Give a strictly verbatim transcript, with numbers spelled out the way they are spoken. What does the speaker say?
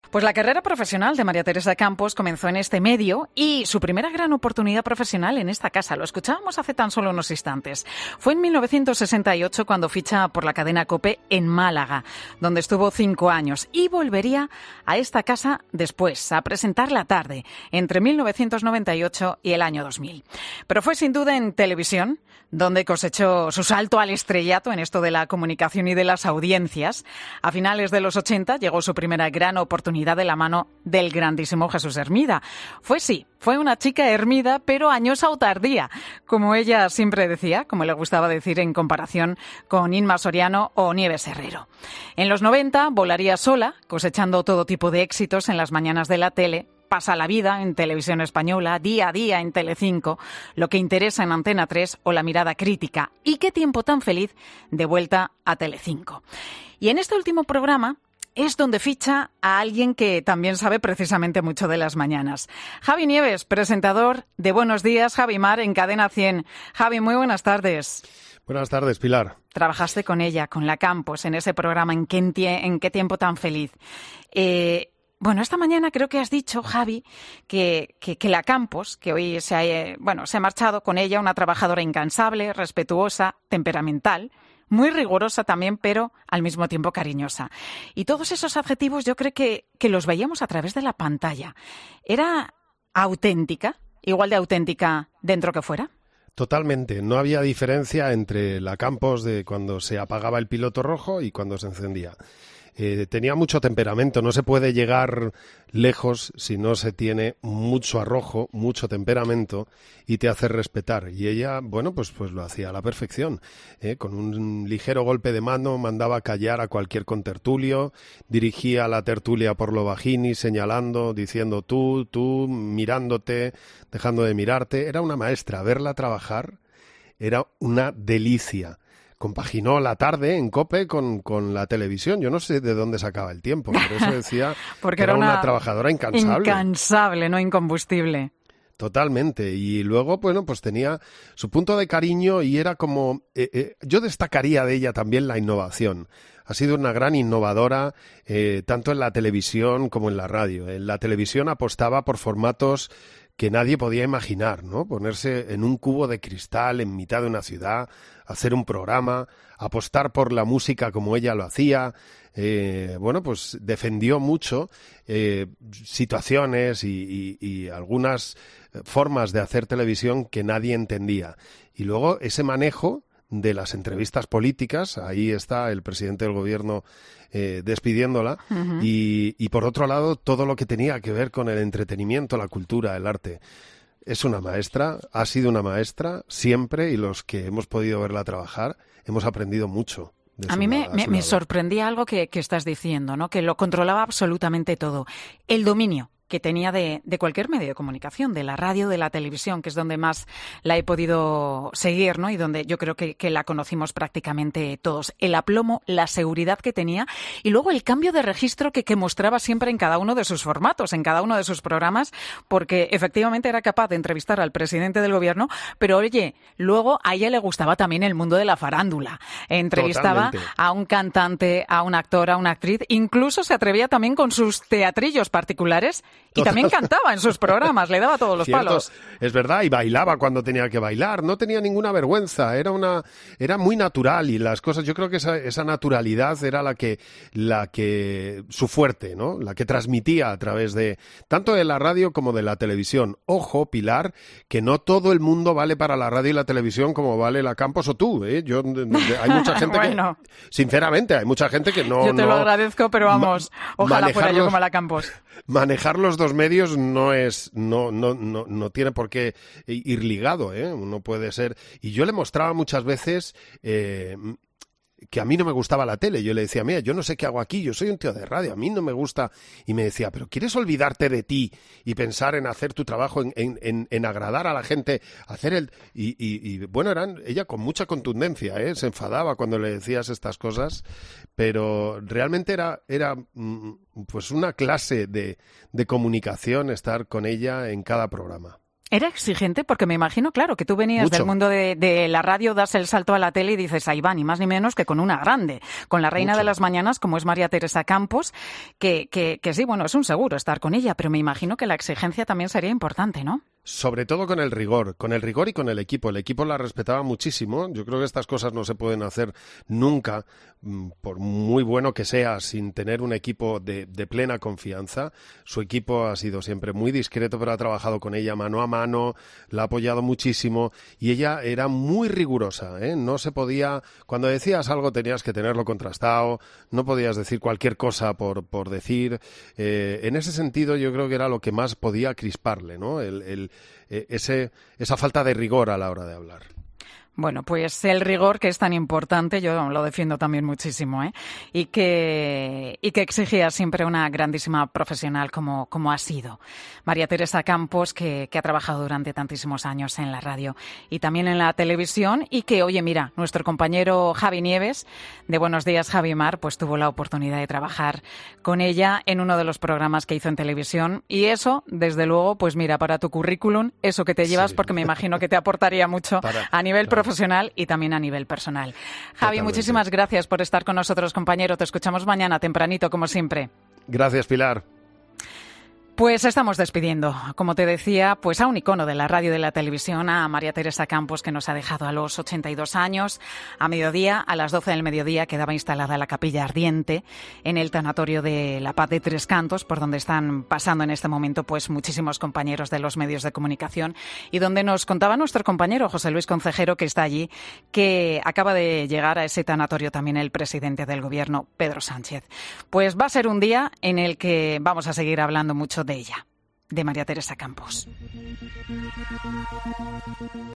Pues la carrera profesional de María Teresa Campos comenzó en este medio y su primera gran oportunidad profesional en esta casa, lo escuchábamos hace tan solo unos instantes, fue en mil novecientos sesenta y ocho cuando ficha por la cadena COPE en Málaga, donde estuvo cinco años y volvería a esta casa después, a presentar La Tarde, entre mil novecientos noventa y ocho y el año dos mil. Pero fue sin duda en televisión donde cosechó su salto al estrellato en esto de la comunicación y de las audiencias. A finales de los ochenta llegó su primera gran oportunidad de la mano del grandísimo Jesús Hermida. Fue sí, fue una chica Hermida, pero añosa o tardía, como ella siempre decía, como le gustaba decir en comparación con Inma Soriano o Nieves Herrero. En los noventa volaría sola, cosechando todo tipo de éxitos en las mañanas de la tele. Pasa la vida en Televisión Española, Día a Día en Telecinco, Lo que interesa en Antena tres o La Mirada Crítica. Y qué tiempo tan feliz de vuelta a Telecinco. Y en este último programa es donde ficha a alguien que también sabe precisamente mucho de las mañanas. Javi Nieves, presentador de Buenos Días, Javi Mar, en Cadena cien. Javi, muy buenas tardes. Buenas tardes, Pilar. Trabajaste con ella, con la Campos, en ese programa, ¿En qué, en qué tiempo tan feliz? Eh... Bueno, esta mañana creo que has dicho, Javi, que, que, que la Campos, que hoy se ha, eh, bueno, se ha marchado con ella, una trabajadora incansable, respetuosa, temperamental, muy rigurosa también, pero al mismo tiempo cariñosa. Y todos esos adjetivos yo creo que, que los veíamos a través de la pantalla. ¿Era auténtica, igual de auténtica dentro que fuera? Totalmente. No había diferencia entre la Campos de cuando se apagaba el piloto rojo y cuando se encendía. Eh, tenía mucho temperamento, no se puede llegar lejos si no se tiene mucho arrojo, mucho temperamento y te hace respetar. Y ella, bueno, pues, pues lo hacía a la perfección. ¿eh? Con un ligero golpe de mano mandaba callar a cualquier contertulio, dirigía la tertulia por lo bajini, señalando, diciendo tú, tú, mirándote, dejando de mirarte. Era una maestra. Verla trabajar era una delicia. Compaginó La Tarde en COPE con, con la televisión. Yo no sé de dónde sacaba el tiempo, por eso decía Porque que era era una, una trabajadora incansable. Incansable, no incombustible. Totalmente. Y luego, bueno, pues tenía su punto de cariño y era como... Eh, eh, yo destacaría de ella también la innovación. Ha sido una gran innovadora, eh, tanto en la televisión como en la radio. En la televisión apostaba por formatos que nadie podía imaginar, ¿no? Ponerse en un cubo de cristal en mitad de una ciudad, hacer un programa, apostar por la música como ella lo hacía. Eh, bueno, pues defendió mucho eh, situaciones y, y, y algunas formas de hacer televisión que nadie entendía. Y luego ese manejo de las entrevistas políticas, ahí está el presidente del gobierno eh, despidiéndola, uh-huh. y, y por otro lado todo lo que tenía que ver con el entretenimiento, la cultura, el arte. Es una maestra, ha sido una maestra siempre, y los que hemos podido verla trabajar hemos aprendido mucho. A mí me, me, me sorprendía algo que, que estás diciendo, ¿no? Que lo controlaba absolutamente todo. El dominio que tenía de, de cualquier medio de comunicación, de la radio, de la televisión, que es donde más la he podido seguir, ¿no? Y donde yo creo que, que la conocimos prácticamente todos. El aplomo, la seguridad que tenía y luego el cambio de registro que, que mostraba siempre en cada uno de sus formatos, en cada uno de sus programas, porque efectivamente era capaz de entrevistar al presidente del gobierno, pero oye, luego a ella le gustaba también el mundo de la farándula. Entrevistaba Totalmente. A un cantante, a un actor, a una actriz, incluso se atrevía también con sus teatrillos particulares. Y también cantaba en sus programas, le daba todos los Cierto, palos. Es verdad, y bailaba cuando tenía que bailar, no tenía ninguna vergüenza, era una era muy natural y las cosas, yo creo que esa, esa naturalidad era la que la que su fuerte, ¿no? La que transmitía a través de tanto de la radio como de la televisión. Ojo, Pilar, que no todo el mundo vale para la radio y la televisión como vale la Campos o tú, ¿eh? Yo hay mucha gente bueno. que sinceramente hay mucha gente que no Yo te no, lo agradezco, pero vamos, ma- ojalá fuera yo como la Campos. Manejar los dos medios no es no no no no tiene por qué ir ligado, ¿eh? Uno puede ser, y yo le mostraba muchas veces eh, que a mí no me gustaba la tele. Yo le decía, mira, yo no sé qué hago aquí, yo soy un tío de radio, a mí no me gusta. Y me decía, pero ¿quieres olvidarte de ti y pensar en hacer tu trabajo, en, en, en, en agradar a la gente, hacer el... Y, y, y bueno, eran ella con mucha contundencia, ¿eh? Se enfadaba cuando le decías estas cosas, pero realmente era, era pues una clase de, de comunicación estar con ella en cada programa. ¿Era exigente? Porque me imagino, claro, que tú venías Mucho. del mundo de, de la radio, das el salto a la tele y dices, ahí va, ni más ni menos que con una grande, con la reina Mucho. de las mañanas, como es María Teresa Campos, que, que, que sí, bueno, es un seguro estar con ella, pero me imagino que la exigencia también sería importante, ¿no? Sobre todo con el rigor, con el rigor y con el equipo. El equipo la respetaba muchísimo. Yo creo que estas cosas no se pueden hacer nunca, por muy bueno que sea, sin tener un equipo de, de plena confianza. Su equipo ha sido siempre muy discreto, pero ha trabajado con ella mano a mano, la ha apoyado muchísimo y ella era muy rigurosa, ¿eh? No se podía, cuando decías algo tenías que tenerlo contrastado, no podías decir cualquier cosa por, por decir. Eh, en ese sentido yo creo que era lo que más podía crisparle, ¿no? El, el Ese, esa falta de rigor a la hora de hablar. Bueno, pues el rigor, que es tan importante, yo lo defiendo también muchísimo, ¿eh? Y que, y que exigía siempre una grandísima profesional como, como ha sido María Teresa Campos, que, que ha trabajado durante tantísimos años en la radio y también en la televisión, y que, oye, mira, nuestro compañero Javi Nieves, de Buenos Días, Javi Mar, pues tuvo la oportunidad de trabajar con ella en uno de los programas que hizo en televisión, y eso, desde luego, pues mira, para tu currículum, eso que te llevas, sí. Porque me imagino que te aportaría mucho para, a nivel para. profesional y también a nivel personal. Javi, Totalmente. Muchísimas gracias por estar con nosotros, compañero. Te escuchamos mañana tempranito, como siempre. Gracias, Pilar. Pues estamos despidiendo, como te decía, pues a un icono de la radio y de la televisión, a María Teresa Campos, que nos ha dejado a los ochenta y dos años. A mediodía, a las doce del mediodía, quedaba instalada la capilla ardiente en el tanatorio de La Paz de Tres Cantos, por donde están pasando en este momento pues muchísimos compañeros de los medios de comunicación, y donde nos contaba nuestro compañero José Luis Concejero, que está allí, que acaba de llegar a ese tanatorio también el presidente del gobierno, Pedro Sánchez. Pues va a ser un día en el que vamos a seguir hablando mucho de ella, de María Teresa Campos.